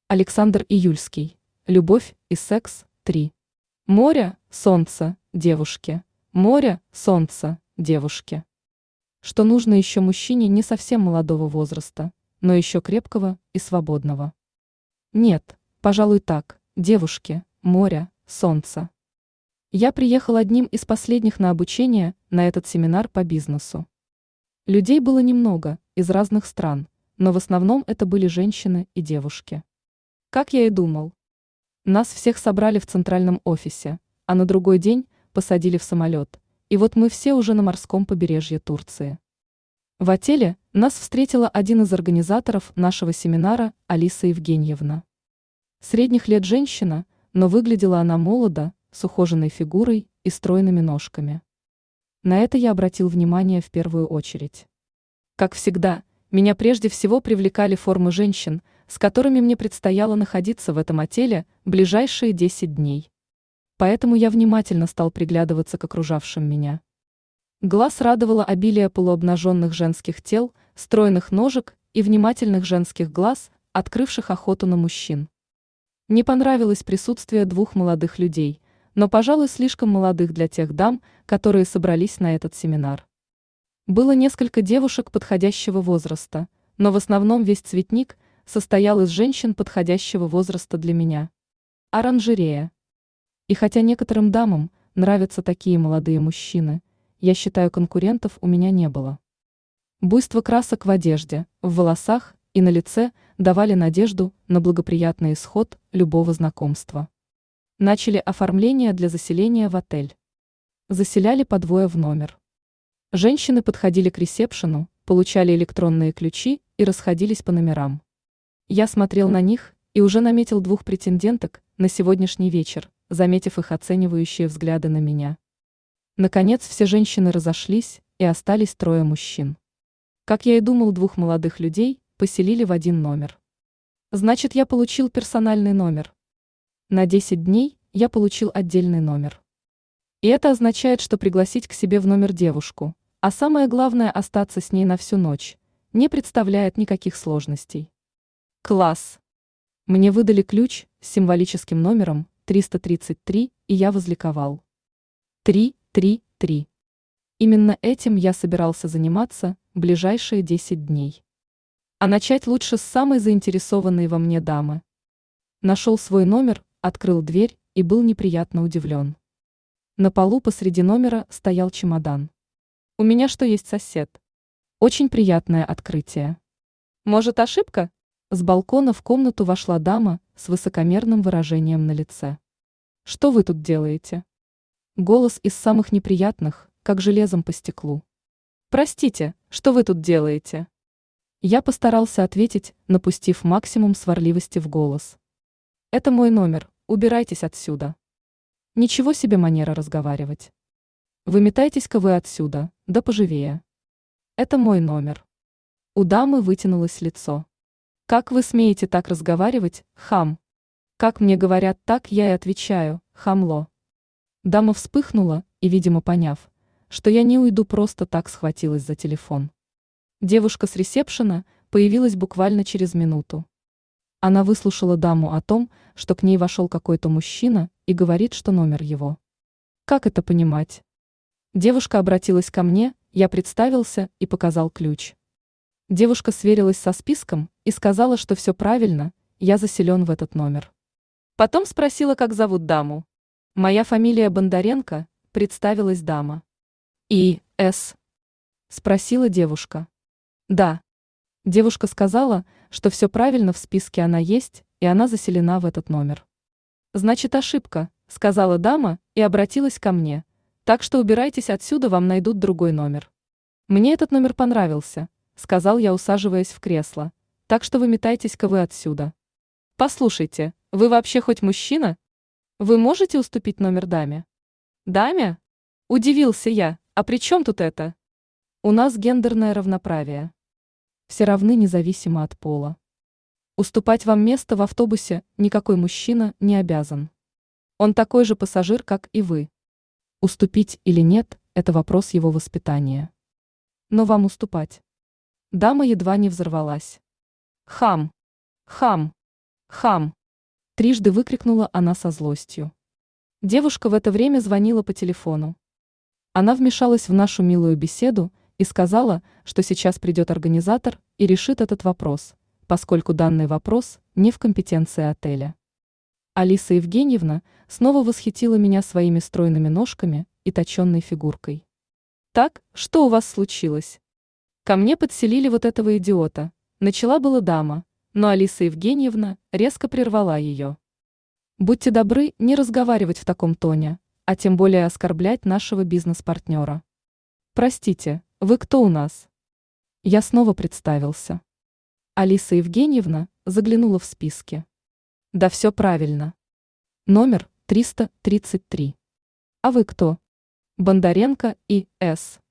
Александр Июльский. Любовь и секс. 3. Море, солнце, девушки. Море, солнце, девушки. Что нужно еще мужчине не совсем молодого возраста, но еще крепкого и свободного? Нет, пожалуй так, девушки, море, солнце. Я приехал одним из последних на обучение на этот семинар по бизнесу. Людей было немного, из разных стран, но в основном это были женщины и девушки. Как я и думал. Нас всех собрали в центральном офисе, а на другой день посадили в самолет, и вот мы все уже на морском побережье Турции. В отеле нас встретила один из организаторов нашего семинара, Алиса Евгеньевна. Средних лет женщина, но выглядела она молодо, с ухоженной фигурой и стройными ножками. На это я обратил внимание в первую очередь. Как всегда, меня прежде всего привлекали формы женщин, с которыми мне предстояло находиться в этом отеле ближайшие 10 дней. Поэтому я внимательно стал приглядываться к окружавшим меня. Глаз радовало обилие полуобнаженных женских тел, стройных ножек и внимательных женских глаз, открывших охоту на мужчин. Не понравилось присутствие двух молодых людей, но, пожалуй, слишком молодых для тех дам, которые собрались на этот семинар. Было несколько девушек подходящего возраста, но в основном весь цветник состоял из женщин подходящего возраста для меня. Оранжерея. И хотя некоторым дамам нравятся такие молодые мужчины, я считаю, конкурентов у меня не было. Буйство красок в одежде, в волосах и на лице давали надежду на благоприятный исход любого знакомства. Начали оформление для заселения в отель. Заселяли по двое в номер. Женщины подходили к ресепшену, получали электронные ключи и расходились по номерам. Я смотрел на них и уже наметил двух претенденток на сегодняшний вечер, заметив их оценивающие взгляды на меня. Наконец все женщины разошлись, и остались трое мужчин. Как я и думал, двух молодых людей поселили в один номер. Значит, я получил персональный номер. На 10 дней я получил отдельный номер. И это означает, что пригласить к себе в номер девушку, а самое главное остаться с ней на всю ночь, не представляет никаких сложностей. Класс! Мне выдали ключ с символическим номером 333, и я возликовал. 333. Именно этим я собирался заниматься ближайшие 10 дней. А начать лучше с самой заинтересованной во мне дамы. Нашел свой номер, открыл дверь и был неприятно удивлен. На полу посреди номера стоял чемодан. У меня что, есть сосед? Очень приятное открытие. Может, ошибка? С балкона в комнату вошла дама с высокомерным выражением на лице. Что вы тут делаете? Голос из самых неприятных, как железом по стеклу. Простите, что вы тут делаете? Я постарался ответить, напустив максимум сварливости в голос. Это мой номер, убирайтесь отсюда. Ничего себе манера разговаривать. Выметайтесь-ка вы отсюда, да поживее. Это мой номер. У дамы вытянулось лицо. Как вы смеете так разговаривать, хам? Как мне говорят, так я и отвечаю, хамло. Дама вспыхнула и, видимо, поняв, что я не уйду, просто так схватилась за телефон. Девушка с ресепшена появилась буквально через минуту. Она выслушала даму о том, что к ней вошел какой-то мужчина и говорит, что номер его. Как это понимать? Девушка обратилась ко мне, я представился и показал ключ. Девушка сверилась со списком и сказала, что все правильно, я заселен в этот номер. Потом спросила, как зовут даму. Моя фамилия Бондаренко, представилась дама. И.С. Спросила девушка. Да. Девушка сказала, что все правильно, в списке она есть, и она заселена в этот номер. Значит, ошибка, сказала дама и обратилась ко мне. Так что убирайтесь отсюда, вам найдут другой номер. Мне этот номер понравился, сказал я, усаживаясь в кресло. Так что выметайтесь-ка вы отсюда. Послушайте, вы вообще хоть мужчина? Вы можете уступить номер даме? Даме? Удивился я, а при чем тут это? У нас гендерное равноправие. Все равны независимо от пола. Уступать вам место в автобусе никакой мужчина не обязан. Он такой же пассажир, как и вы. Уступить или нет – это вопрос его воспитания. Но вам уступать. Дама едва не взорвалась. Хам! Хам! Хам! Трижды выкрикнула она со злостью. Девушка в это время звонила по телефону. Она вмешалась в нашу милую беседу и сказала, что сейчас придет организатор и решит этот вопрос, поскольку данный вопрос не в компетенции отеля. Алиса Евгеньевна снова восхитила меня своими стройными ножками и точенной фигуркой. Так, что у вас случилось? Ко мне подселили вот этого идиота. Начала была дама, но Алиса Евгеньевна резко прервала ее. Будьте добры не разговаривать в таком тоне, а тем более оскорблять нашего бизнес-партнера. Простите, вы кто у нас? Я снова представился. Алиса Евгеньевна заглянула в списки. Да все правильно. Номер 333. А вы кто? Бондаренко И.С.